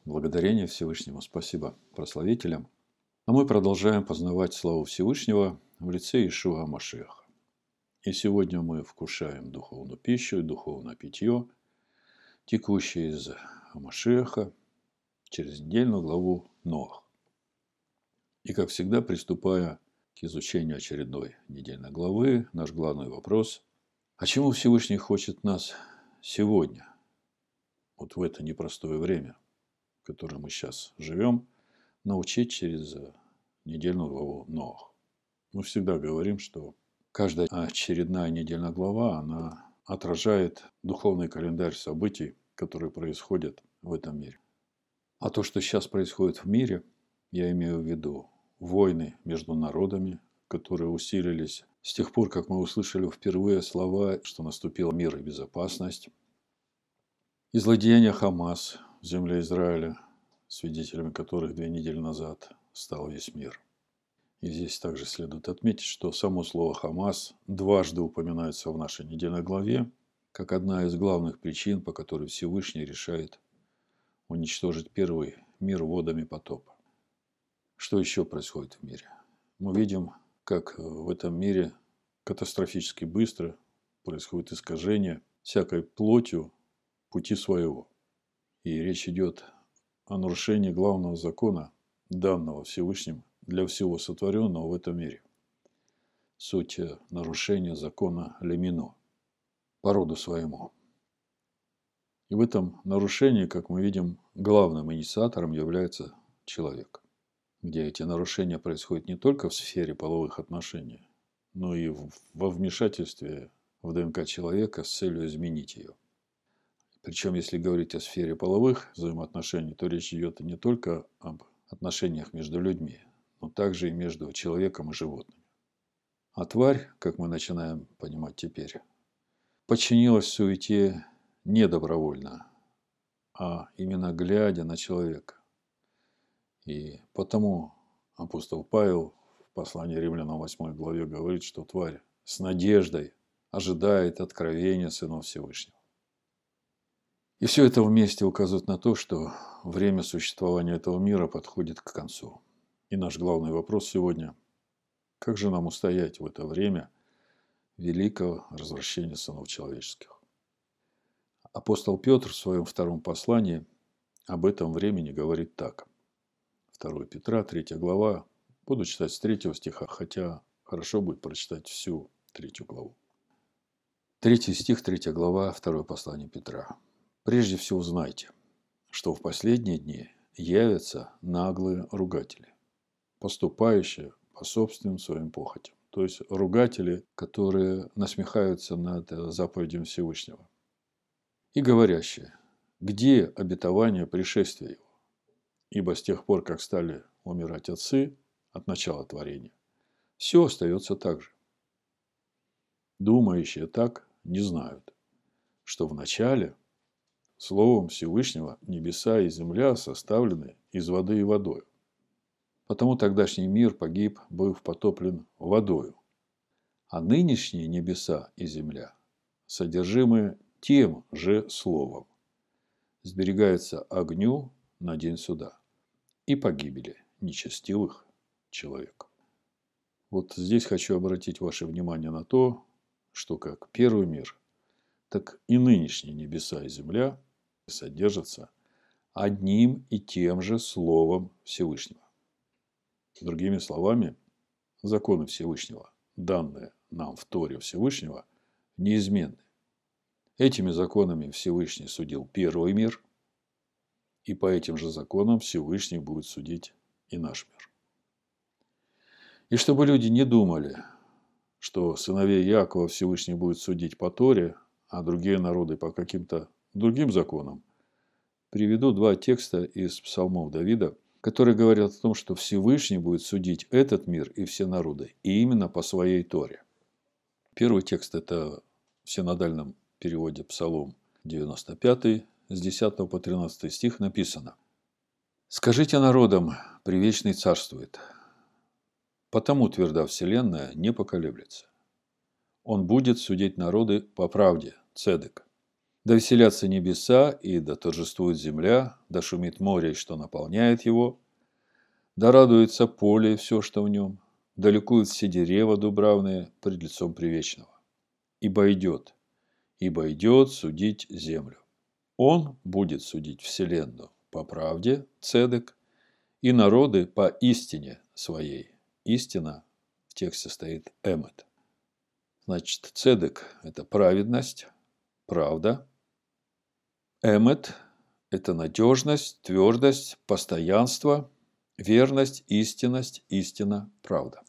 Благодарение Всевышнему. Спасибо прославителям. А мы продолжаем познавать славу Всевышнего в лице Иешуа Машиаха. И сегодня мы вкушаем духовную пищу и духовное питье, текущее из Машиаха через недельную главу Ноах. И, как всегда, приступая к изучению очередной недельной главы, наш главный вопрос – а чему Всевышний хочет нас сегодня, вот в это непростое время, в котором мы сейчас живем, научить через недельную главу Ноах? Мы всегда говорим, что каждая очередная недельная глава, она отражает духовный календарь событий, которые происходят в этом мире. А то, что сейчас происходит в мире, я имею в виду войны между народами, которые усилились с тех пор, как мы услышали впервые слова, что наступил мир и безопасность, и злодеяния Хамас в земле Израиля, свидетелями которых 2 недели назад стал весь мир. И здесь также следует отметить, что само слово «Хамас» дважды упоминается в нашей недельной главе, как одна из главных причин, по которой Всевышний решает уничтожить первый мир водами потопа. Что еще происходит в мире? Мы видим, как в этом мире катастрофически быстро происходит искажение всякой плотью пути своего. И речь идет о нарушении главного закона, данного Всевышним для всего сотворенного в этом мире. Суть нарушения закона Лемино, по роду своему. И в этом нарушении, как мы видим, главным инициатором является человек, где эти нарушения происходят не только в сфере половых отношений, но и во вмешательстве в ДНК человека с целью изменить ее. Причем, если говорить о сфере половых взаимоотношений, то речь идет не только об отношениях между людьми, но также и между человеком и животными. А тварь, как мы начинаем понимать теперь, подчинилась суете не добровольно, а именно глядя на человека. И потому апостол Павел в послании Римлянам 8 главе говорит, что тварь с надеждой ожидает откровения сынов Всевышнего. И все это вместе указывает на то, что время существования этого мира подходит к концу. И наш главный вопрос сегодня – как же нам устоять в это время великого развращения сынов человеческих? Апостол Петр в своем втором послании об этом времени говорит так. 2 Петра, 3 глава. Буду читать с 3 стиха, хотя хорошо будет прочитать всю 3 главу. 3 стих, 3 глава, 2 послание Петра. «Прежде всего знайте, что в последние дни явятся наглые ругатели, поступающие по собственным своим похотям». То есть ругатели, которые насмехаются над заповедью Всевышнего. И говорящие: где обетование пришествия его? Ибо с тех пор, как стали умирать отцы от начала творения, все остается так же. Думающие так не знают, что в начале Словом Всевышнего небеса и земля составлены из воды и водою. Потому тогдашний мир погиб, быв потоплен водою. А нынешние небеса и земля содержимые тем же Словом, сберегаются огню на день суда и погибели нечестивых человеков. Вот здесь хочу обратить ваше внимание на то, что как первый мир, так и нынешние небеса и земля содержатся одним и тем же Словом Всевышнего. Другими словами, законы Всевышнего, данные нам в Торе Всевышнего, неизменны. Этими законами Всевышний судил первый мир, и по этим же законам Всевышний будет судить и наш мир. И чтобы люди не думали, что сыновей Иакова Всевышний будет судить по Торе, а другие народы по каким-то другим законам, приведу 2 текста из псалмов Давида, которые говорят о том, что Всевышний будет судить этот мир и все народы, и именно по своей Торе. Первый текст – это в синодальном переводе Псалом 95, с 10 по 13 стих написано: «Скажите народам, привечный царствует, потому тверда вселенная не поколеблется. Он будет судить народы по правде, цедек, Да веселятся небеса, и да торжествует земля, да шумит море, и что наполняет его, да радуется поле и все, что в нем, да ликуют все дерева дубравные пред лицом Привечного. Ибо идет судить землю. Он будет судить вселенную по правде, цедек, и народы по истине своей. Истина в тексте стоит эмет. Значит, цедек – это праведность, правда. Эмет – это надежность, твердость, постоянство, верность, истинность, истина, правда.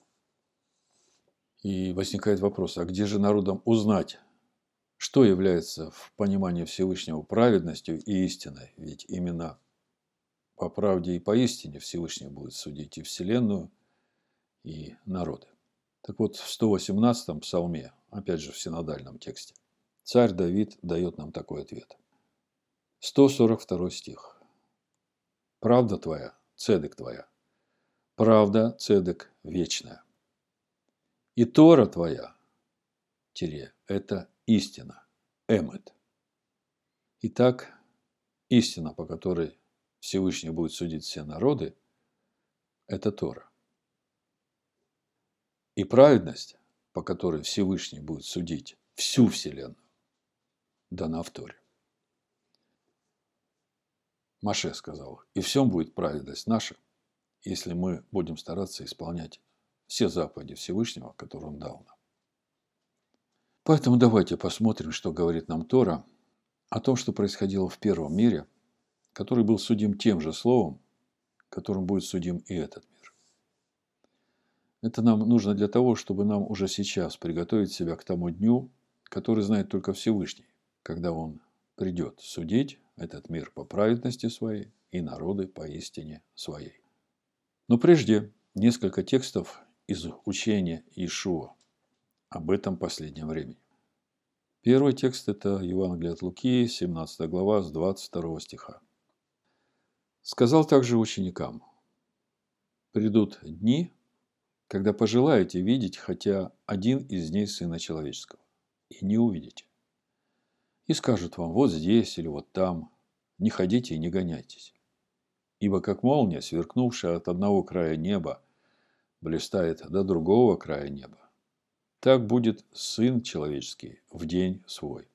И возникает вопрос, а где же народам узнать, что является в понимании Всевышнего праведностью и истиной? Ведь именно по правде и по истине Всевышний будет судить и Вселенную, и народы. Так вот, в 118-м псалме, опять же в синодальном тексте, царь Давид дает нам такой ответ. 142 стих. Правда твоя, цедек твоя. Правда, цедек вечная. И Тора твоя, это истина, эмет. Итак, истина, по которой Всевышний будет судить все народы, это Тора. И праведность, по которой Всевышний будет судить всю Вселенную, дана в Торе. Моше сказал, и в всем будет праведность наша, если мы будем стараться исполнять все заповеди Всевышнего, которые Он дал нам. Поэтому давайте посмотрим, что говорит нам Тора о том, что происходило в первом мире, который был судим тем же словом, которым будет судим и этот мир. Это нам нужно для того, чтобы нам уже сейчас приготовить себя к тому дню, который знает только Всевышний, когда Он придет судить этот мир по праведности своей и народы по истине своей. Но прежде несколько текстов из учения Иешуа об этом последнем времени. Первый текст – это Евангелие от Луки, 17 глава, с 22 стиха. «Сказал также ученикам, придут дни, когда пожелаете видеть хотя один из дней Сына Человеческого, и не увидите. И скажут вам, вот здесь или вот там, не ходите и не гоняйтесь. Ибо как молния, сверкнувшая от одного края неба, блистает до другого края неба, так будет Сын Человеческий в день свой».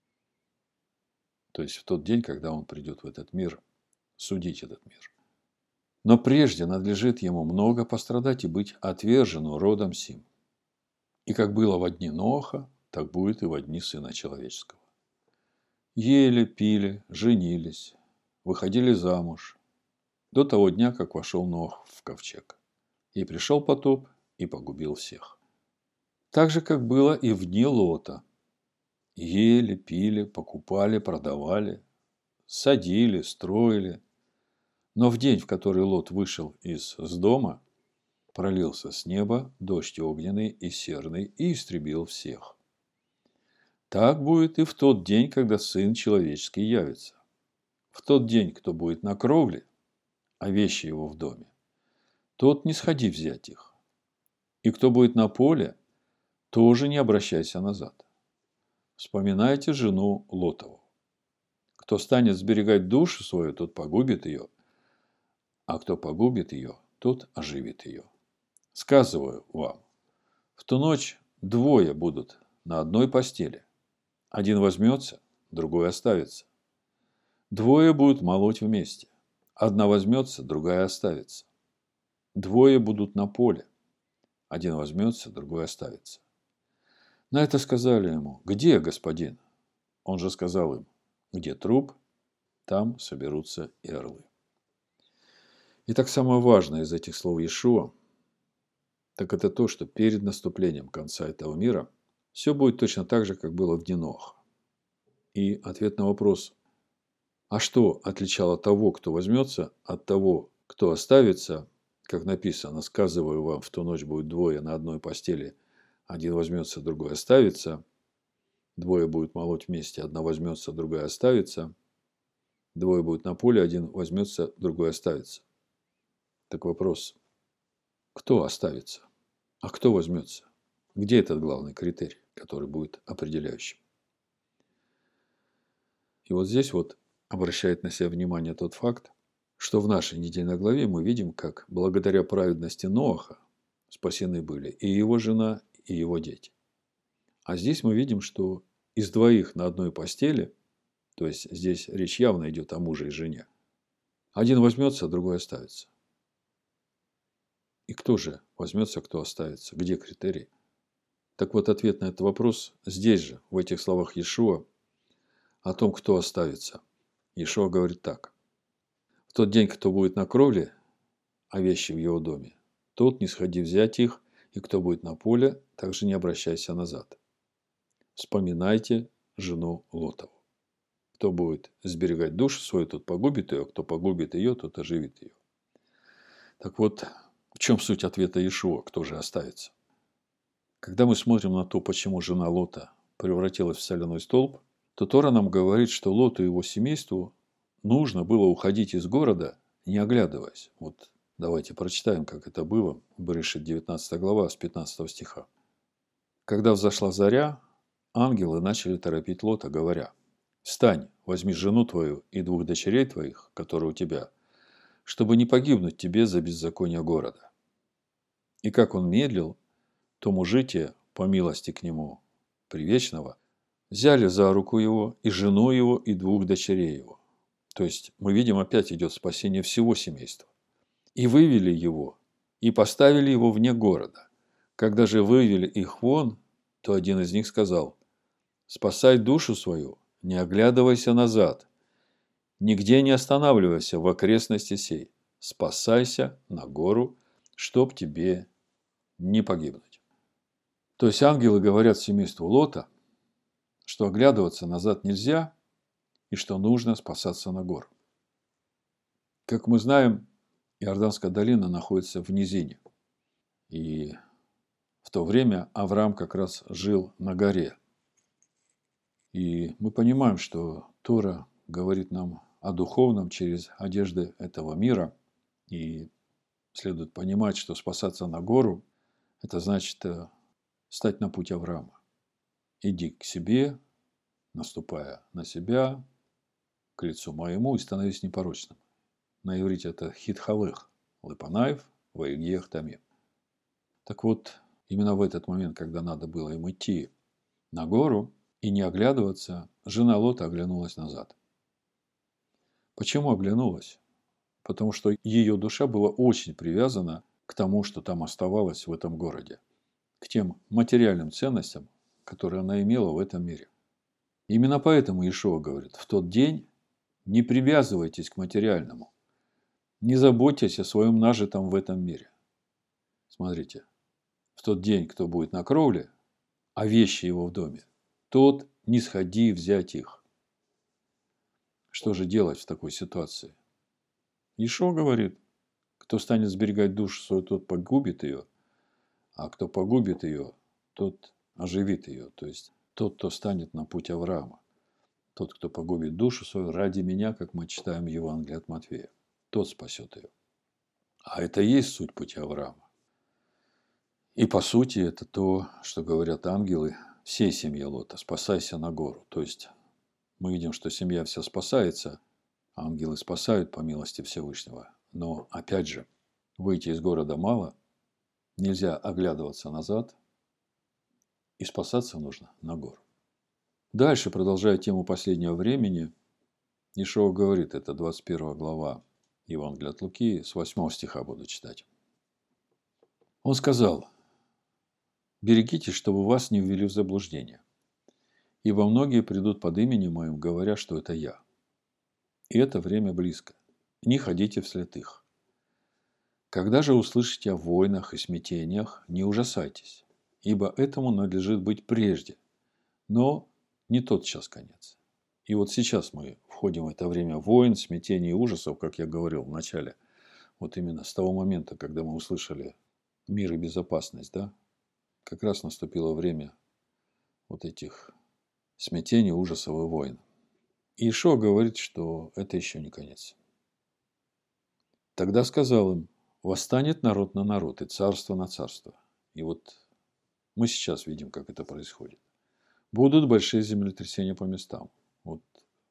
То есть в тот день, когда Он придет в этот мир, судить этот мир. Но прежде надлежит Ему много пострадать и быть отвержену родом сим. И как было во дни Ноаха, так будет и во дни Сына Человеческого. Ели, пили, женились, выходили замуж, до того дня, как вошел Ноах в ковчег. И пришел потоп, и погубил всех. Так же, как было и в дни Лота. Ели, пили, покупали, продавали, садили, строили. Но в день, в который Лот вышел из дома, пролился с неба дождь огненный и серный и истребил всех. Так будет и в тот день, когда Сын Человеческий явится. В тот день, кто будет на кровле, а вещи его в доме, тот не сходи взять их. И кто будет на поле, тоже не обращайся назад. Вспоминайте жену Лотову. Кто станет сберегать душу свою, тот погубит ее, а кто погубит ее, тот оживит ее. Сказываю вам, в ту ночь двое будут на одной постели. Один возьмется, другой оставится. Двое будут молоть вместе. Одна возьмется, другая оставится. Двое будут на поле. Один возьмется, другой оставится. На это сказали ему, где господин? Он же сказал им, где труп, там соберутся и орлы. Итак, самое важное из этих слов Иешуа, так это то, что перед наступлением конца этого мира все будет точно так же, как было в дни Ноаха. И ответ на вопрос, а что отличало того, кто возьмется, от того, кто оставится, как написано, сказываю вам, в ту ночь будет двое на одной постели, один возьмется, другой оставится, двое будут молоть вместе, одна возьмется, другая оставится, двое будут на поле, один возьмется, другой оставится. Так вопрос, кто оставится, а кто возьмется? Где этот главный критерий, который будет определяющим? И вот здесь вот обращает на себя внимание тот факт, что в нашей недельной главе мы видим, как благодаря праведности Ноаха спасены были и его жена, и его дети. А здесь мы видим, что из двоих на одной постели, то есть здесь речь явно идет о муже и жене, один возьмется, а другой оставится. И кто же возьмется, кто оставится? Где критерий? Так вот, ответ на этот вопрос здесь же, в этих словах Иешуа, о том, кто оставится. Иешуа говорит так. В тот день, кто будет на кровле, а вещи в его доме, тот не сходи взять их, и кто будет на поле, также не обращайся назад. Вспоминайте жену Лотову. Кто будет сберегать душу свою, тот погубит ее, кто погубит ее, тот оживит ее. Так вот, в чем суть ответа Иешуа, кто же оставится? Когда мы смотрим на то, почему жена Лота превратилась в соляной столб, то Тора нам говорит, что Лоту и его семейству нужно было уходить из города, не оглядываясь. Вот давайте прочитаем, как это было в Берешит 19 глава с 15 стиха. Когда взошла заря, ангелы начали торопить Лота, говоря: «Встань, возьми жену твою и двух дочерей твоих, которые у тебя, чтобы не погибнуть тебе за беззаконие города». И как он медлил, то мужи те, по милости к нему привечного, взяли за руку его и жену его и двух дочерей его. То есть мы видим, опять идет спасение всего семейства. И вывели его, и поставили его вне города. Когда же вывели их вон, то один из них сказал: «Спасай душу свою, не оглядывайся назад, нигде не останавливайся в окрестности сей, спасайся на гору, чтоб тебе не погибнуть». То есть ангелы говорят семейству Лота, что оглядываться назад нельзя и что нужно спасаться на гору. Как мы знаем, Иорданская долина находится в низине. И в то время Авраам как раз жил на горе. И мы понимаем, что Тора говорит нам о духовном через одежды этого мира. И следует понимать, что спасаться на гору – это значит стать на путь Авраама. Иди к себе, наступая на себя, к лицу моему, и становись непорочным. На иврите это хитхалех, лепанаев, ваигех тамим. Так вот, именно в этот момент, когда надо было им идти на гору и не оглядываться, жена Лота оглянулась назад. Почему оглянулась? Потому что ее душа была очень привязана к тому, что там оставалось в этом городе, к тем материальным ценностям, которые она имела в этом мире. Именно поэтому Иешуа говорит: в тот день не привязывайтесь к материальному, не заботьтесь о своем нажитом в этом мире. Смотрите, в тот день, кто будет на кровле, а вещи его в доме, тот не сходи взять их. Что же делать в такой ситуации? Иешуа говорит: кто станет сберегать душу свою, тот погубит ее, а кто погубит ее, тот оживит ее. То есть тот, кто станет на путь Авраама. Тот, кто погубит душу свою ради меня, как мы читаем в Евангелии от Матфея, тот спасет ее. А это и есть суть пути Авраама. И по сути это то, что говорят ангелы всей семье Лота: спасайся на гору. То есть мы видим, что семья вся спасается, ангелы спасают по милости Всевышнего. Но опять же, выйти из города мало, нельзя оглядываться назад, и спасаться нужно на гору. Дальше, продолжая тему последнего времени, Иешуа говорит, это 21 глава Евангелия от Луки, с 8 стиха буду читать. Он сказал: «Берегитесь, чтобы вас не ввели в заблуждение, ибо многие придут под именем моим, говоря, что это я. И это время близко. Не ходите вслед их. Когда же услышите о войнах и смятениях, не ужасайтесь, ибо этому надлежит быть прежде, но не тотчас конец». И вот сейчас мы входим в это время войн, смятений и ужасов, как я говорил в начале. Вот именно с того момента, когда мы услышали мир и безопасность, да, как раз наступило время вот этих смятений, ужасов и войн. И Иешуа говорит, что это еще не конец. Тогда сказал им: восстанет народ на народ и царство на царство. И вот мы сейчас видим, как это происходит. Будут большие землетрясения по местам. Вот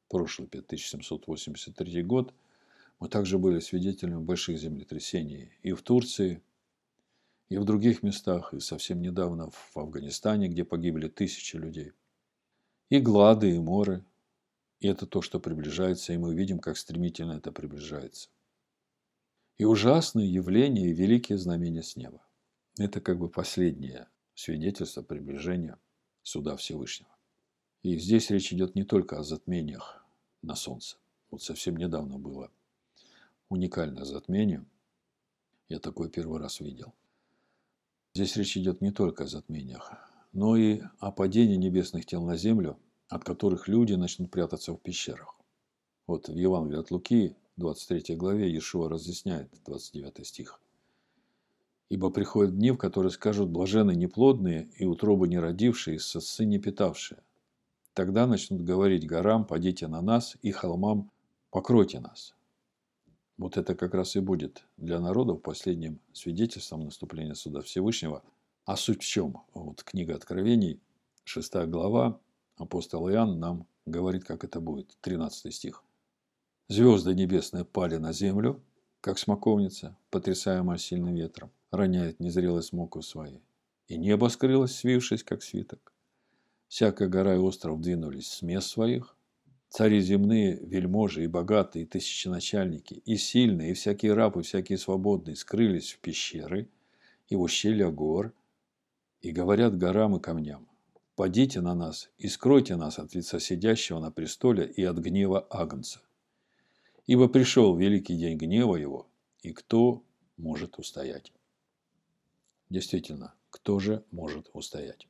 прошлый 5783 год, мы также были свидетелями больших землетрясений и в Турции, и в других местах, и совсем недавно в Афганистане, где погибли тысячи людей. И глады, и моры. И это то, что приближается, и мы видим, как стремительно это приближается. И ужасные явления, и великие знамения с неба. Это как бы последнее свидетельство приближения суда Всевышнего. И здесь речь идет не только о затмениях на Солнце. Вот совсем недавно было уникальное затмение. Я такое первый раз видел. Здесь речь идет не только о затмениях, но и о падении небесных тел на землю, от которых люди начнут прятаться в пещерах. Вот в Евангелии от Луки, 23 главе, Иешуа разъясняет 29 стих. «Ибо приходят дни, в которые скажут: блаженны неплодные и утробы не родившие, и сосцы не питавшие. Тогда начнут говорить горам: падите на нас, и холмам: покройте нас». Вот это как раз и будет для народов последним свидетельством наступления суда Всевышнего. А суть в чем? Вот книга Откровений, 6 глава, апостол Иоанн нам говорит, как это будет. 13 стих. «Звезды небесные пали на землю, как смоковница, потрясаемая сильным ветром, роняет незрелой смоку своей. И небо скрылось, свившись, как свиток. Всякая гора и остров двинулись с мест своих. Цари земные, вельможи и богатые, и тысяченачальники, и сильные, и всякие рабы, и всякие свободные скрылись в пещеры и в ущелья гор, и говорят горам и камням: падите на нас и скройте нас от лица сидящего на престоле и от гнева Агнца. Ибо пришел великий день гнева его, и кто может устоять?» Действительно, кто же может устоять?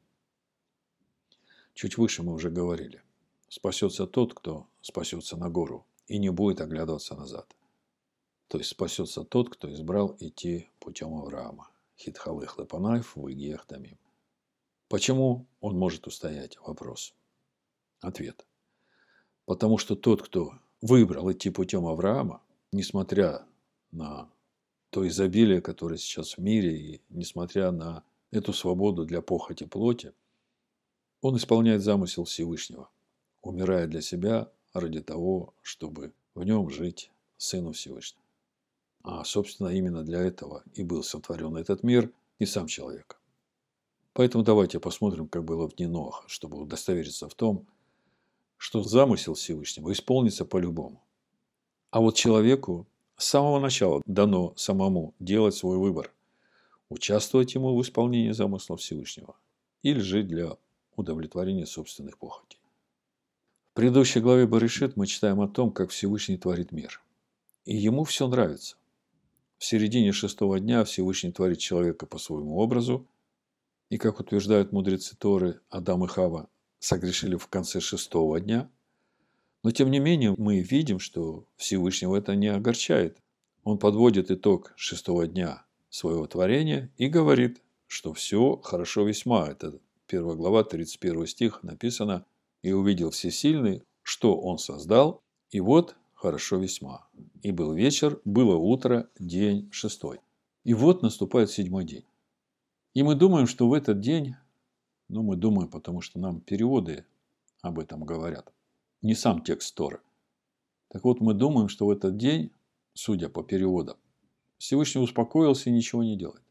Чуть выше мы уже говорили. Спасется тот, кто спасется на гору и не будет оглядываться назад. То есть спасется тот, кто избрал идти путем Авраама. Хитхалых лепанаев выгиях тамим. Почему он может устоять? Вопрос. Ответ. Потому что тот, кто выбрал идти путем Авраама, несмотря на то изобилие, которое сейчас в мире, и несмотря на эту свободу для похоти плоти, он исполняет замысел Всевышнего, умирая для себя ради того, чтобы в нем жить Сыну Всевышнего. А, собственно, именно для этого и был сотворен этот мир и сам человек. Поэтому давайте посмотрим, как было в дни Ноаха, чтобы удостовериться в том, что замысел Всевышнего исполнится по-любому. А вот человеку с самого начала дано самому делать свой выбор, участвовать ему в исполнении замысла Всевышнего или жить для удовлетворения собственных похотей. В предыдущей главе Берешит мы читаем о том, как Всевышний творит мир. И ему все нравится. В середине 6-го дня Всевышний творит человека по своему образу, и, как утверждают мудрецы Торы, Адам и Хава согрешили в конце 6-го дня. Но, тем не менее, мы видим, что Всевышнего это не огорчает. Он подводит итог 6-го дня своего творения и говорит, что все хорошо весьма. Это 1 глава, 31 стих написано: «И увидел Всесильный, что он создал, и вот хорошо весьма. И был вечер, было утро, день 6». И вот наступает 7-й день. И мы думаем, что в этот день, мы думаем, потому что нам переводы об этом говорят, не сам текст Торы. Так вот, мы думаем, что в этот день, судя по переводам, Всевышний успокоился и ничего не делает.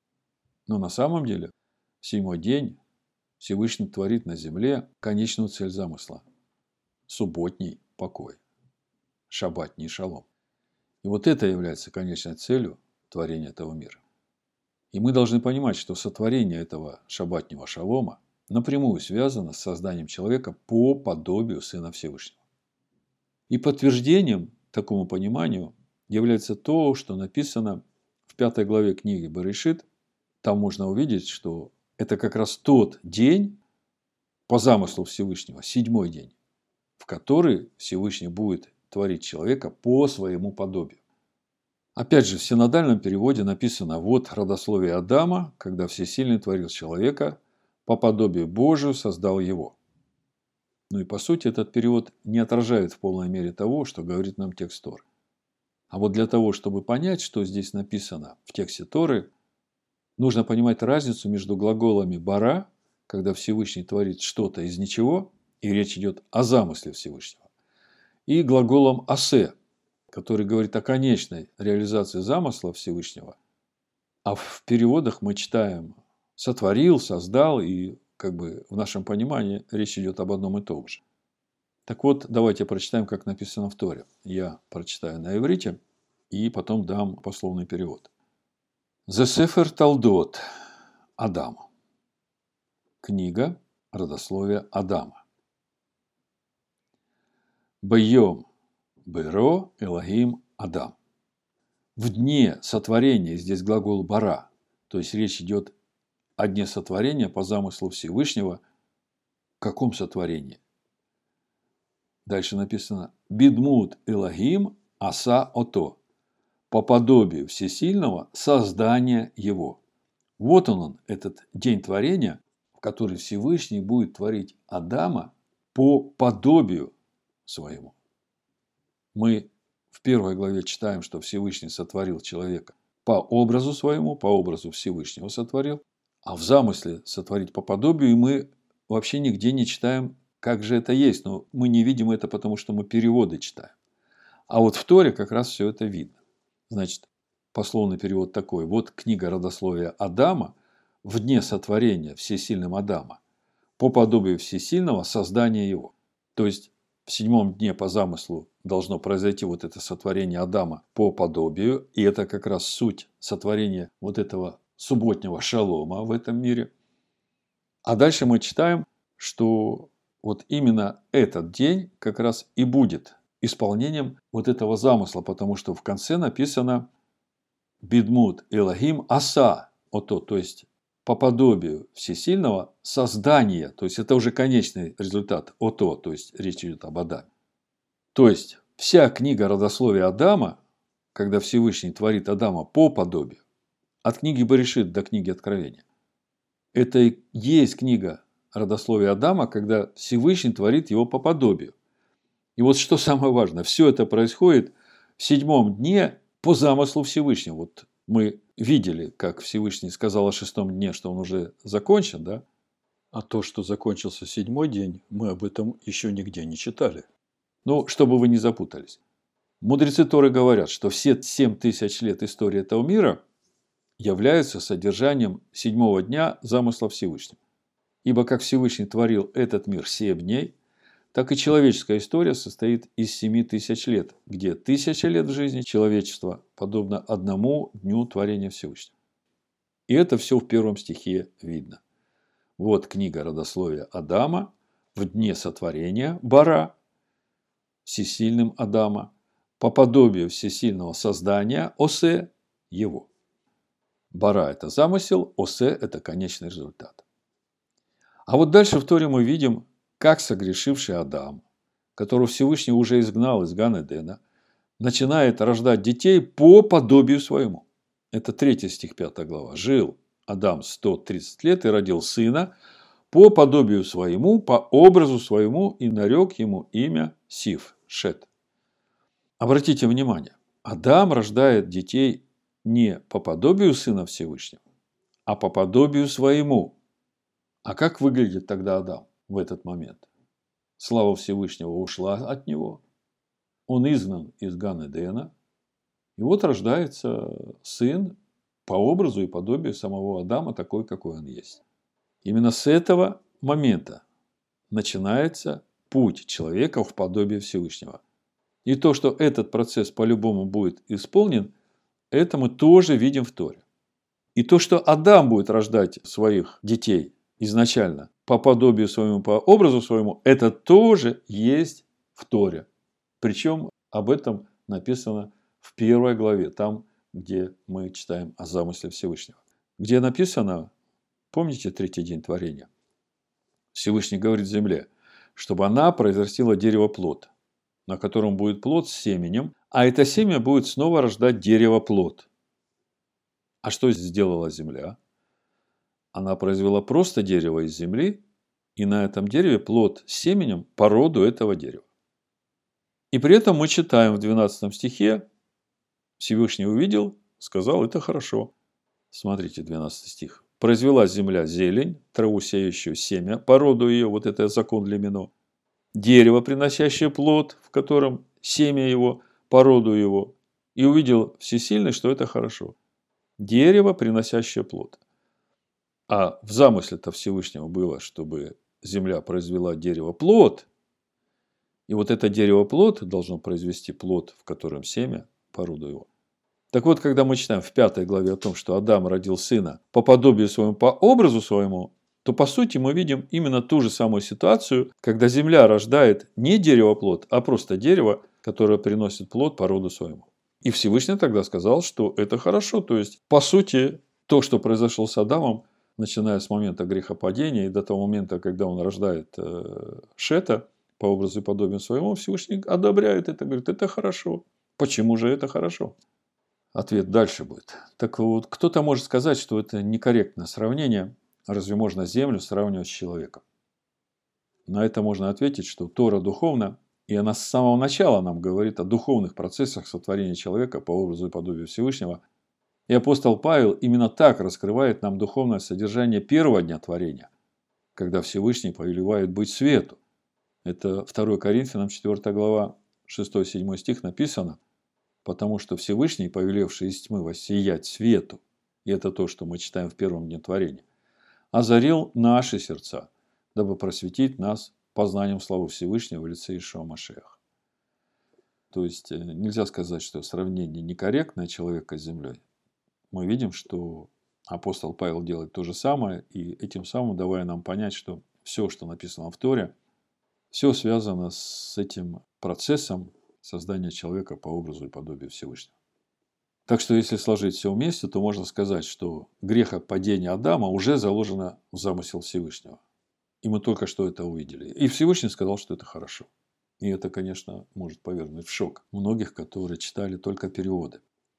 Но на самом деле, в 7-й день Всевышний творит на земле конечную цель замысла – субботний покой, шаббатний шалом. И вот это является конечной целью творения этого мира. И мы должны понимать, что сотворение этого шаббатнего шалома напрямую связано с созданием человека по подобию Сына Всевышнего. И подтверждением такому пониманию является то, что написано в 5 главе книги Берешит. Там можно увидеть, что это как раз тот день, по замыслу Всевышнего, 7-й день, в который Всевышний будет творить человека по своему подобию. Опять же, в синодальном переводе написано: «Вот родословие Адама, когда Всесильный творил человека, по подобию Божию создал его». И по сути этот перевод не отражает в полной мере того, что говорит нам текст Торы. А вот для того, чтобы понять, что здесь написано в тексте Торы, нужно понимать разницу между глаголами «бара», когда Всевышний творит что-то из ничего, и речь идет о замысле Всевышнего, и глаголом «асе», который говорит о конечной реализации замысла Всевышнего. А в переводах мы читаем «сотворил», «создал», и как бы в нашем понимании речь идет об одном и том же. Так вот, давайте прочитаем, как написано в Торе. Я прочитаю на иврите и потом дам пословный перевод. «Зе сефер талдот Адама». Книга родословия Адама. «Бейом Бейро Элохим Адам». В дне сотворения, здесь глагол «бара», то есть речь идет о дне сотворения по замыслу Всевышнего. В каком сотворении? Дальше написано «Бидмут Элохим аса ото», по подобию Всесильного создания его. Вот он, этот день творения, в который Всевышний будет творить Адама по подобию своему. Мы в первой главе читаем, что Всевышний сотворил человека по образу своему, по образу Всевышнего сотворил, а в замысле сотворить по подобию, и мы вообще нигде не читаем, как же это есть, но мы не видим это, потому что мы переводы читаем. А вот в Торе как раз все это видно. Значит, пословный перевод такой. Вот книга родословия Адама в дне сотворения всесильным Адама по подобию всесильного создания его. То есть, в седьмом дне по замыслу должно произойти вот это сотворение Адама по подобию. И это как раз суть сотворения вот этого субботнего шалома в этом мире. А дальше мы читаем, что вот именно этот день как раз и будет исполнением вот этого замысла, потому что в конце написано «Бидмут Элохим аса ото», то есть по подобию Всесильного создания, то есть это уже конечный результат ото, то есть речь идет об Адаме. То есть вся книга родословия Адама, когда Всевышний творит Адама по подобию, от книги Берешит до книги Откровения, это и есть книга родословия Адама, когда Всевышний творит его по подобию. И вот что самое важное, все это происходит в седьмом дне по замыслу Всевышнего. Вот мы видели, как Всевышний сказал о шестом дне, что он уже закончен, да? А то, что закончился седьмой день, мы об этом еще нигде не читали. Ну, чтобы вы не запутались. Мудрецы Торы говорят, что все 7000 лет истории этого мира являются содержанием седьмого дня замысла Всевышнего. Ибо как Всевышний творил этот мир 7 дней, так и человеческая история состоит из 7000 лет, где 1000 лет в жизни человечества подобно одному дню творения Всевышнего. И это все в первом стихе видно. Вот книга родословия Адама в дне сотворения Бара, всесильным Адама, по подобию всесильного создания Осе его. Бара – это замысел, Осе – это конечный результат. А вот дальше в Торе мы видим, как согрешивший Адам, которого Всевышний уже изгнал из Ган-Эдена, начинает рождать детей по подобию своему. Это 3 стих 5 глава. Жил Адам 130 лет и родил сына по подобию своему, по образу своему, и нарек ему имя Сиф, Шет. Обратите внимание, Адам рождает детей не по подобию сына Всевышнего, а по подобию своему. А как выглядит тогда Адам в этот момент? Слава Всевышнего ушла от него. Он изгнан из Ган-Эдена. И вот рождается сын по образу и подобию самого Адама, такой, какой он есть. Именно с этого момента начинается путь человека в подобие Всевышнего. И то, что этот процесс по-любому будет исполнен, это мы тоже видим в Торе. И то, что Адам будет рождать своих детей изначально по подобию своему, по образу своему, это тоже есть в Торе. Причем об этом написано в 1 главе, там, где мы читаем о замысле Всевышнего. Где написано, помните 3-й день творения? Всевышний говорит земле, чтобы она произрастила дерево плод, на котором будет плод с семенем, а это семя будет снова рождать дерево плод. А что сделала земля? Она произвела просто дерево из земли, и на этом дереве плод с семенем по роду этого дерева. И при этом мы читаем в 12 стихе, Всевышний увидел, сказал, это хорошо. Смотрите, 12 стих. Произвела земля зелень, траву сеющую семя, по роду ее, вот это закон Лемино. дерево, приносящее плод, в котором семя его, породу его, и увидел Всесильный, что это хорошо. Дерево, приносящее плод. А в замысле-то Всевышнего было, чтобы земля произвела дерево плод, и вот это дерево плод должно произвести плод, в котором семя, породу его. Так вот, когда мы читаем в 5 главе о том, что Адам родил сына по подобию своему, по образу своему, то по сути мы видим именно ту же самую ситуацию, когда земля рождает не дерево плод, а просто дерево, которое приносит плод по роду своему. И Всевышний тогда сказал, что это хорошо. То есть, по сути, то, что произошло с Адамом, начиная с момента грехопадения и до того момента, когда он рождает Шета по образу и подобию своему, Всевышний одобряет это, говорит, это хорошо. Почему же это хорошо? Ответ дальше будет. Так вот, кто-то может сказать, что это некорректное сравнение. Разве можно землю сравнивать с человеком? На это можно ответить, что Тора духовна, и она с самого начала нам говорит о духовных процессах сотворения человека по образу и подобию Всевышнего. И апостол Павел именно так раскрывает нам духовное содержание первого дня творения, когда Всевышний повелевает быть свету. Это 2 Коринфянам 4 глава 6-7 стих написано: «Потому что Всевышний, повелевший из тьмы воссиять свету», и это то, что мы читаем в первом дне творения, «озарил наши сердца, дабы просветить нас познанием славы Всевышнего в лице Иешуа Машиаха». То есть, нельзя сказать, что сравнение некорректное человека с землей. Мы видим, что апостол Павел делает то же самое, и этим самым давая нам понять, что все, что написано в Торе, все связано с этим процессом создания человека по образу и подобию Всевышнего. Так что, если сложить все вместе, то можно сказать, что грехопадение Адама уже заложено в замысел Всевышнего. И мы только что это увидели. И Всевышний сказал, что это хорошо. И это, конечно, может повергнуть в шок многих, которые читали только переводы.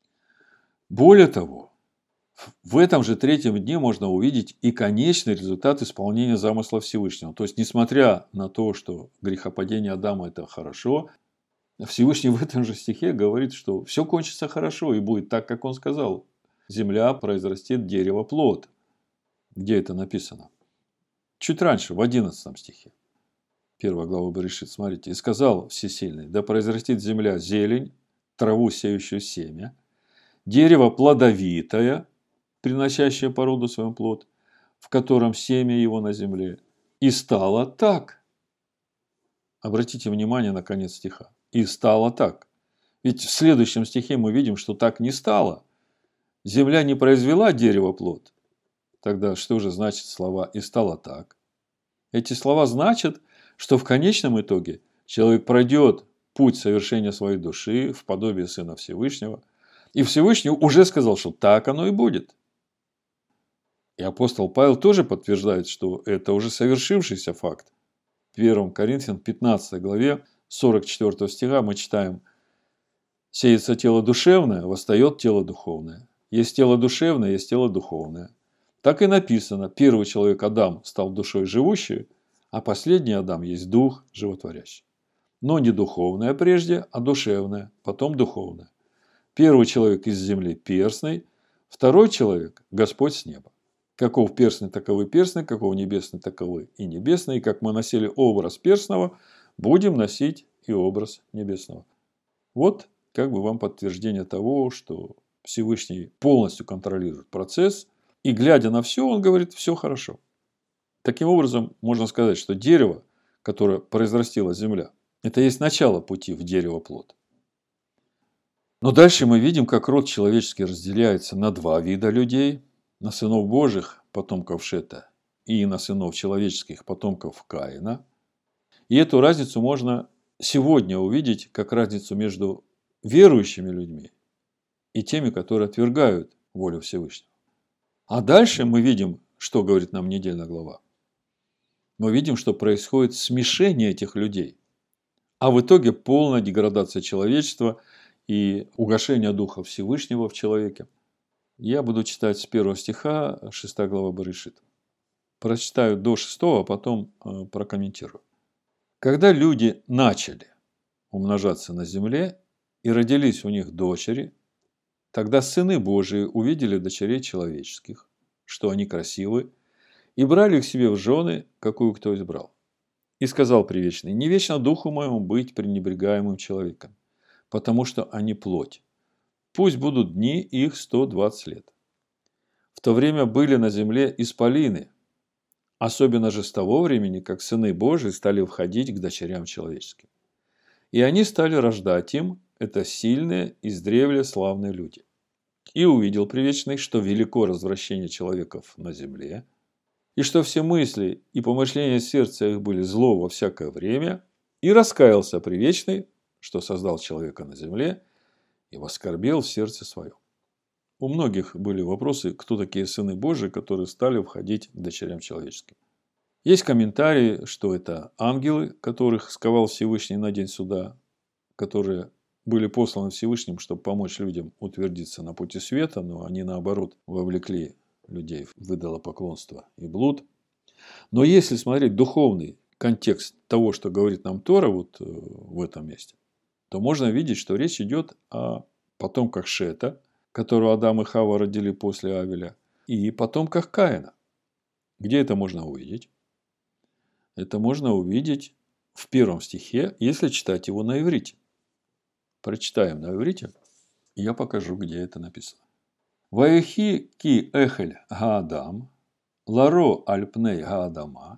Более того, в этом же третьем дне можно увидеть и конечный результат исполнения замысла Всевышнего. То есть, несмотря на то, что грехопадение Адама – это хорошо, Всевышний в этом же стихе говорит, что все кончится хорошо и будет так, как он сказал. Земля произрастет дерево плод. Где это написано? Чуть раньше, в 11 стихе. 1 глава Берешит, смотрите. «И сказал Всесильный, да произрастет земля зелень, траву, сеющую семя, дерево плодовитое, приносящее по роду своему плод, в котором семя его на земле. И стало так». Обратите внимание на конец стиха. И стало так. Ведь в следующем стихе мы видим, что так не стало. Земля не произвела дерево плод. Тогда что же значит слова «и стало так»? Эти слова значат, что в конечном итоге человек пройдет путь совершения своей души в подобие Сына Всевышнего. И Всевышний уже сказал, что так оно и будет. И апостол Павел тоже подтверждает, что это уже совершившийся факт. В 1 Коринфянам 15 главе 44 стиха мы читаем: «Сеется тело душевное, восстает тело духовное. Есть тело душевное, есть тело духовное». Так и написано: первый человек Адам стал душой живущей, а последний Адам есть дух животворящий. Но не духовное прежде, а душевное, потом духовное. Первый человек из земли перстный, второй человек – Господь с неба. Каков перстный, таковы перстный, каков небесный, таковы и небесный. И как мы носили образ перстного, будем носить и образ небесного. Вот как бы вам подтверждение того, что Всевышний полностью контролирует процесс. И глядя на все, он говорит, все хорошо. Таким образом, можно сказать, что дерево, которое произрастила земля, это есть начало пути в дерево плод. Но дальше мы видим, как род человеческий разделяется на два вида людей. На сынов Божьих, потомков Шета, и на сынов человеческих, потомков Каина. И эту разницу можно сегодня увидеть как разницу между верующими людьми и теми, которые отвергают волю Всевышнего. А дальше мы видим, что говорит нам недельная глава. Мы видим, что происходит смешение этих людей, а в итоге полная деградация человечества и угошение Духа Всевышнего в человеке. Я буду читать с 1 стиха 6 глава Берешит. Прочитаю до 6, а потом прокомментирую. «Когда люди начали умножаться на земле, и родились у них дочери, тогда сыны Божии увидели дочерей человеческих, что они красивы, и брали их себе в жены, какую кто избрал. И сказал Привечный: не вечно духу моему быть пренебрегаемым человеком, потому что они плоть. Пусть будут дни их 120 лет. В то время были на земле исполины, особенно же с того времени, как сыны Божии стали входить к дочерям человеческим. И они стали рождать им, это сильные, издревле славные люди. И увидел Привечный, что велико развращение человеков на земле, и что все мысли и помышления сердца их были зло во всякое время, и раскаялся Привечный, что создал человека на земле, и воскорбел в сердце своем. У многих были вопросы, кто такие сыны Божии, которые стали входить к дочерям человеческим. Есть комментарии, что это ангелы, которых сковал Всевышний на день суда, которые были посланы Всевышним, чтобы помочь людям утвердиться на пути света, но они, наоборот, вовлекли людей в идолопоклонство и блуд. Но если смотреть духовный контекст того, что говорит нам Тора вот в этом месте, то можно видеть, что речь идет о потомках Шета, которого Адам и Хава родили после Авеля, и потомках Каина. Где это можно увидеть? Это можно увидеть в 1 стихе, если читать его на иврите. Прочитаем на иврите, и я покажу, где это написано. «Ваехи ки эхель гаадам, ларо альпней гаадама,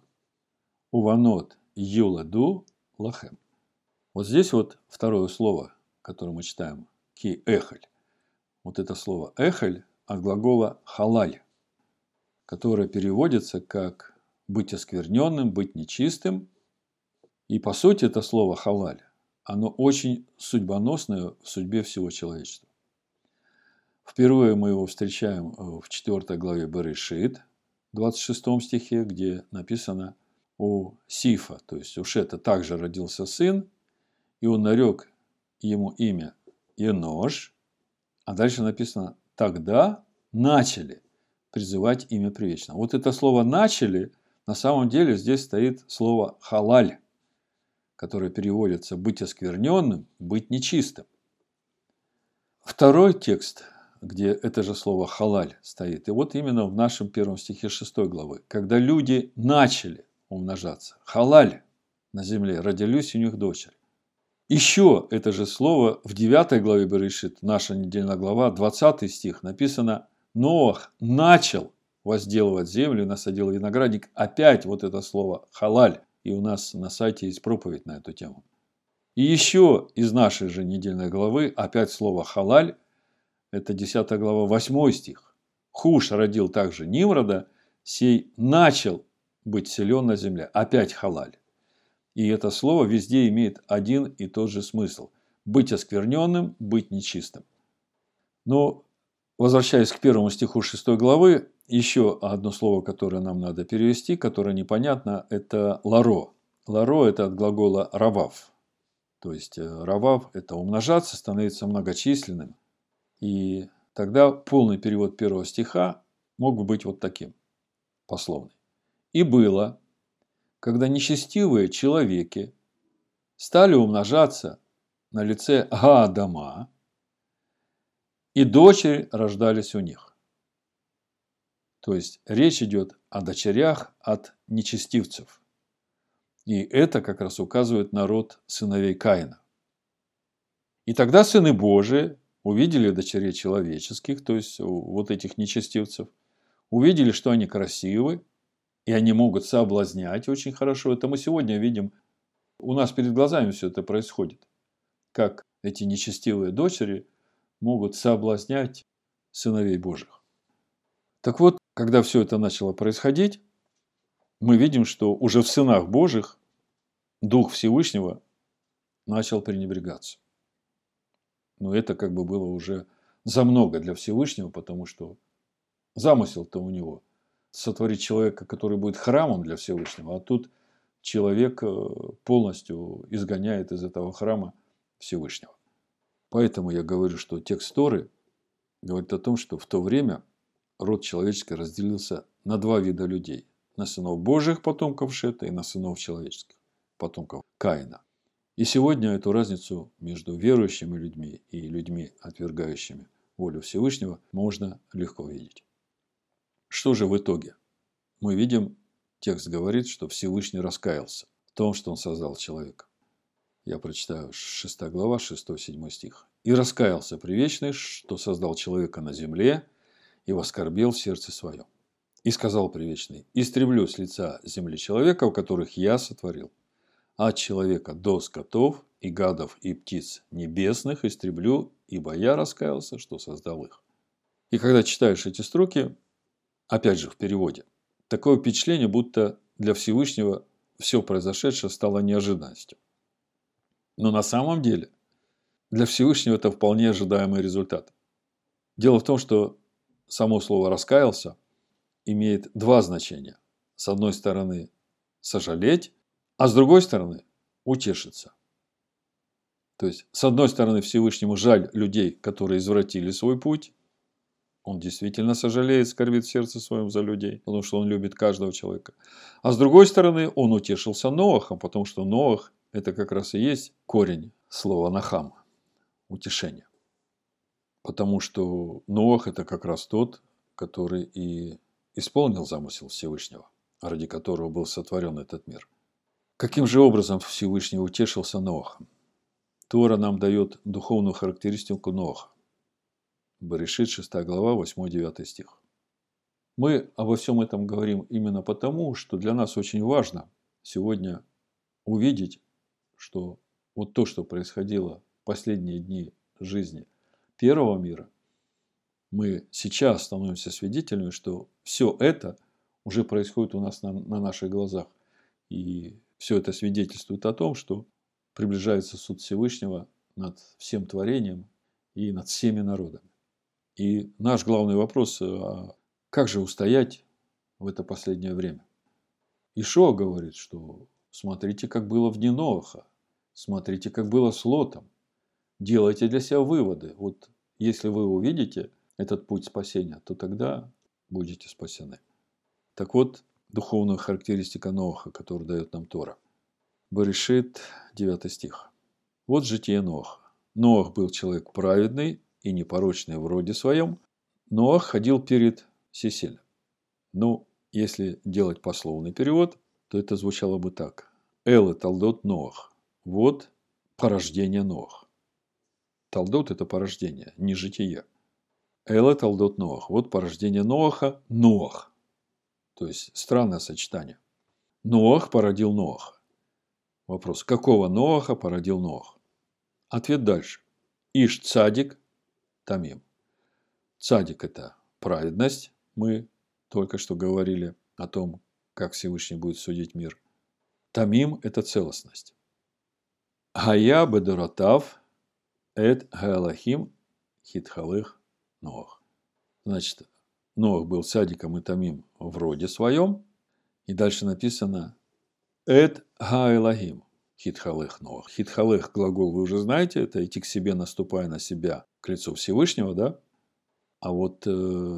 уванот юладу лахем». Вот здесь вот второе слово, которое мы читаем, ки эхель. Вот это слово эхель от глагола халаль, которое переводится как быть оскверненным, быть нечистым. И по сути это слово халаль, оно очень судьбоносное в судьбе всего человечества. Впервые мы его встречаем в 4 главе Берешит, 26 стихе, где написано: у Сифа, то есть у Шета, также родился сын, и он нарек ему имя Енош, а дальше написано: тогда начали призывать имя Привечного. Вот это слово «начали», на самом деле здесь стоит слово «халаль», которое переводится «быть оскверненным», «быть нечистым». Второй текст, где это же слово «халаль» стоит, и вот именно в нашем 1 стихе 6 главы, когда люди начали умножаться. «Халаль» на земле, родились у них дочери. Еще это же слово в 9 главе Берешит, наша недельная глава, 20 стих, написано: Ноах начал возделывать землю и насадил виноградник. Опять вот это слово «халаль». И у нас на сайте есть проповедь на эту тему. И еще из нашей же недельной главы опять слово «халаль». Это 10 глава, 8 стих. Хуш родил также Нимрода, сей начал быть силен на земле. Опять «халаль». И это слово везде имеет один и тот же смысл. Быть оскверненным, быть нечистым. Но, возвращаясь к 1 стиху 6 главы, еще одно слово, которое нам надо перевести, которое непонятно, это «ларо». «Ларо» – это от глагола «равав». То есть, «равав» – это умножаться, становиться многочисленным. И тогда полный перевод 1 стиха мог бы быть вот таким, пословный. «И было, когда нечестивые человеки стали умножаться на лице Гаадама, и дочери рождались у них». То есть, речь идет о дочерях от нечестивцев. И это как раз указывает на род сыновей Каина. И тогда сыны Божии увидели дочерей человеческих, то есть вот этих нечестивцев, увидели, что они красивы, и они могут соблазнять очень хорошо. Это мы сегодня видим, у нас перед глазами все это происходит. Как эти нечестивые дочери могут соблазнять сыновей Божьих. Так вот, когда все это начало происходить, мы видим, что уже в сынах Божьих Дух Всевышнего начал пренебрегаться. Но это как бы было уже за много для Всевышнего, потому что замысел-то у него сотворить человека, который будет храмом для Всевышнего, а тут человек полностью изгоняет из этого храма Всевышнего. Поэтому я говорю, что текст Торы говорит о том, что в то время род человеческий разделился на два вида людей. На сынов Божьих, потомков Шета, и на сынов человеческих, потомков Каина. И сегодня эту разницу между верующими людьми и людьми, отвергающими волю Всевышнего, можно легко видеть. Что же в итоге? Мы видим, текст говорит, что Всевышний раскаялся. том, что Он создал человека. Я прочитаю 6 глава, 6-7 стих. «И раскаялся Превечный, что создал человека на земле, и воскорбел в сердце своем. И сказал Превечный: истреблю с лица земли человека, которых я сотворил. От человека до скотов и гадов и птиц небесных истреблю, ибо я раскаялся, что создал их». И когда читаешь эти строки, опять же в переводе, такое впечатление, будто для Всевышнего все произошедшее стало неожиданностью. Но на самом деле для Всевышнего это вполне ожидаемый результат. Дело в том, что само слово «раскаялся» имеет два значения. С одной стороны, сожалеть, а с другой стороны, утешиться. То есть, с одной стороны, Всевышнему жаль людей, которые извратили свой путь. Он действительно сожалеет, скорбит в сердце своем за людей, потому что он любит каждого человека. А с другой стороны, он утешился Ноахом, потому что Ноах – это как раз и есть корень слова «нахам» – утешение. Потому что Ноах – это как раз тот, который и исполнил замысел Всевышнего, ради которого был сотворен этот мир. Каким же образом Всевышний утешился Ноахом? Тора нам дает духовную характеристику Ноаха. Берешит, 6 глава, 8-9 стих. Мы обо всем этом говорим именно потому, что для нас очень важно сегодня увидеть, что вот то, что происходило в последние дни жизни первого мира, мы сейчас становимся свидетелями, что все это уже происходит у нас на наших глазах. И все это свидетельствует о том, что приближается суд Всевышнего над всем творением и над всеми народами. И наш главный вопрос, как же устоять в это последнее время? Ишуа говорит, что смотрите, как было в дни Ноаха, смотрите, как было с Лотом, делайте для себя выводы. Вот если вы увидите этот путь спасения, то тогда будете спасены. Так вот, духовная характеристика Ноаха, которую дает нам Тора. Берешит, 9 стих. Вот житие Ноаха. Ноах был человек праведный и непорочный в роде своем. Ноах ходил перед всесильным. Ну, если делать пословный перевод, то это звучало бы так. Эле талдот Ноах. Вот порождение Ноах. Талдот – это порождение, не житие. Эле талдот Ноах. Вот порождение Ноаха – Ноах. То есть, странное сочетание. Ноах породил Ноаха. Вопрос, какого Ноаха породил Ноах? Ответ дальше. Иш цадик тамим. Цадик – это праведность. Мы только что говорили о том, как Всевышний будет судить мир. Тамим – это целостность. Гая бедоротав эт гаалахим хитхалых Ноах. Значит, Ноах был цадиком и тамим в роде своем. И дальше написано эт гаалахим хитхалых Ноах. Хитхалых глагол вы уже знаете, это идти к себе, наступая на себя, к лицу Всевышнего, да? А вот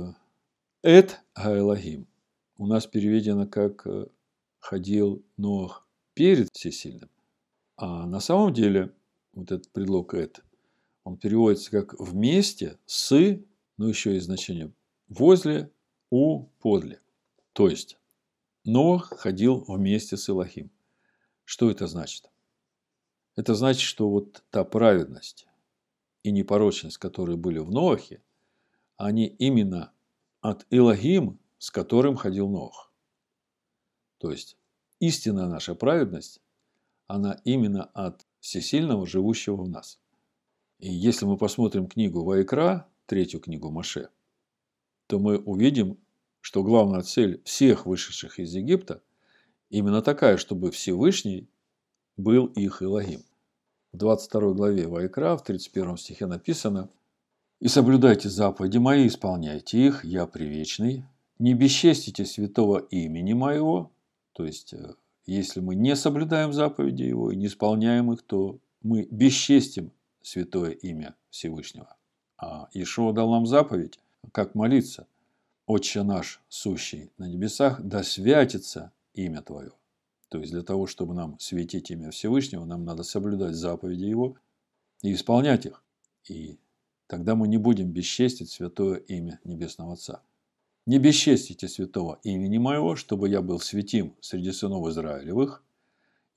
эт гаалахим у нас переведено как ходил Ноах перед всесильным. А на самом деле вот этот предлог «эт», он переводится как «вместе с», но еще и значение «возле», «у», «подле». То есть, Ноах ходил вместе с Элохим. Что это значит? Это значит, что вот та праведность и непорочность, которые были в Ноахе, они именно от Элохим, с которым ходил Ноах. То есть, истинная наша праведность, она именно от всесильного, живущего в нас. И если мы посмотрим книгу Ваикра, третью книгу Моше, то мы увидим, что главная цель всех вышедших из Египта именно такая, чтобы Всевышний был их Элохим. В 22 главе Ваикра, в 31 стихе написано: «И соблюдайте заповеди мои, исполняйте их, я привечный, не бесчестите святого имени моего». То есть, если мы не соблюдаем заповеди его и не исполняем их, то мы бесчестим святое имя Всевышнего. А Иешуа дал нам заповедь, как молиться. «Отче наш, сущий на небесах, да святится имя Твое». То есть, для того, чтобы нам светить имя Всевышнего, нам надо соблюдать заповеди Его и исполнять их. И тогда мы не будем бесчестить святое имя Небесного Отца. «Не бесчестите святого имени моего, чтобы я был святим среди сынов Израилевых.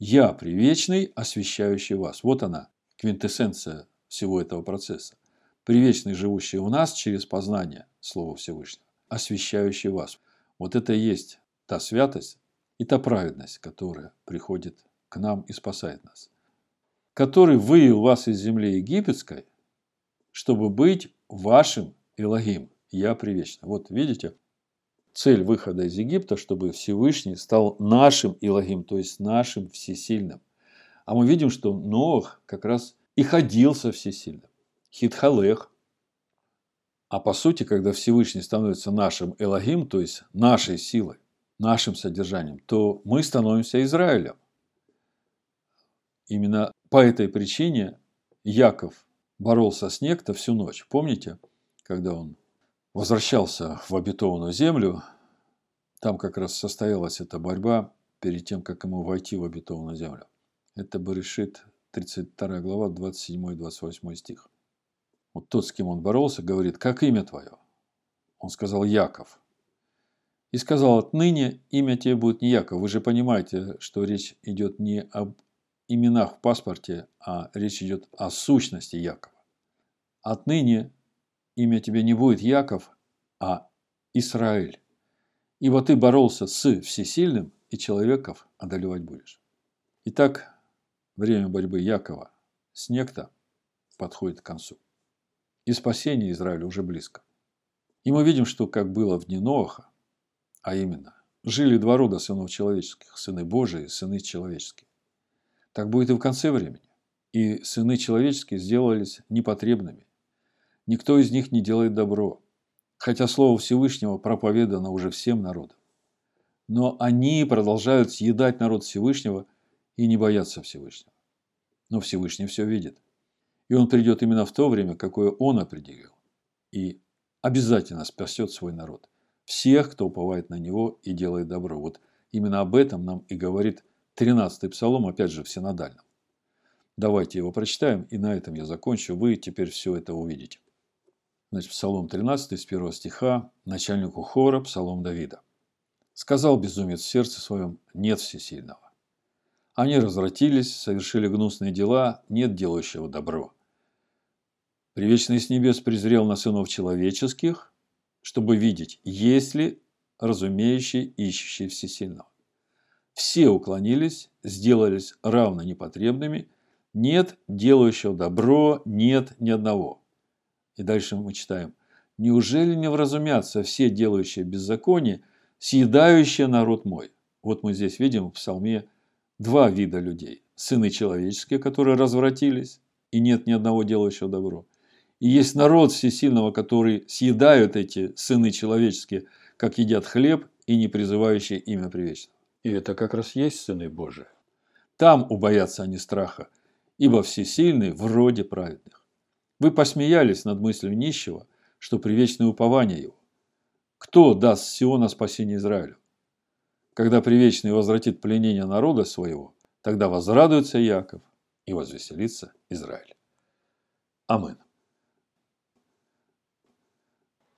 Я Привечный, освящающий вас. Вот она, квинтэссенция всего этого процесса. Привечный, живущий в нас через познание Слова Всевышнего, освящающий вас. Вот это и есть та святость и та праведность, которая приходит к нам и спасает нас. Который вывел вас из земли египетской, чтобы быть вашим Элохим. Я Привечный. Вот видите, цель выхода из Египта, чтобы Всевышний стал нашим Элохим, то есть нашим всесильным. А мы видим, что Ноах как раз и ходил со всесильным. Хитхалех. А по сути, когда Всевышний становится нашим Элохим, то есть нашей силой, нашим содержанием, то мы становимся Израилем. Именно по этой причине Яков боролся с некто всю ночь. Помните, когда он возвращался в обетованную землю, там как раз состоялась эта борьба перед тем, как ему войти в обетованную землю. Это Берешит, 32 глава, 27-28 стих. Вот тот, с кем он боролся, говорит: как имя твое? Он сказал: Яков. И сказал: отныне имя тебе будет не Яков. Вы же понимаете, что речь идет не об именах в паспорте, а речь идет о сущности Якова. Отныне имя тебе не будет Яков, а Исраэль. Ибо ты боролся с всесильным, и человеков одолевать будешь. Итак, время борьбы Якова с некто подходит к концу. И спасение Израиля уже близко. И мы видим, что как было в дни Ноаха, а именно, жили два рода сынов человеческих, сыны Божии, сыны человеческие. Так будет и в конце времени. И сыны человеческие сделались непотребными. Никто из них не делает добро, хотя Слово Всевышнего проповедано уже всем народам. Но они продолжают съедать народ Всевышнего и не боятся Всевышнего. Но Всевышний все видит. И он придет именно в то время, какое он определил. И обязательно спасет свой народ. Всех, кто уповает на него и делает добро. Вот именно об этом нам и говорит 13-й псалом, опять же, в синодальном. Давайте его прочитаем, и на этом я закончу. Вы теперь все это увидите. Значит, Псалом 13, с 1 стиха, начальнику хора, Псалом Давида. «Сказал безумец в сердце своем: нет всесильного. Они развратились, совершили гнусные дела, нет делающего добро. Привечный с небес презрел на сынов человеческих, чтобы видеть, есть ли разумеющий, ищущий всесильного. Все уклонились, сделались равно непотребными, нет делающего добро, нет ни одного». И дальше мы читаем: «Неужели не вразумятся все делающие беззаконие, съедающие народ мой?» Вот мы здесь видим в псалме два вида людей. Сыны человеческие, которые развратились, и нет ни одного делающего добро. И есть народ всесильного, который съедают эти сыны человеческие, как едят хлеб, и не призывающие имя Привечного. И это как раз есть сыны Божии. Там убоятся они страха, ибо всесильный вроде праведных. Вы посмеялись над мыслью нищего, что привечное упование его. Кто даст с Сиона спасение Израилю? Когда Привечный возвратит пленение народа своего, тогда возрадуется Яков и возвеселится Израиль. Амин.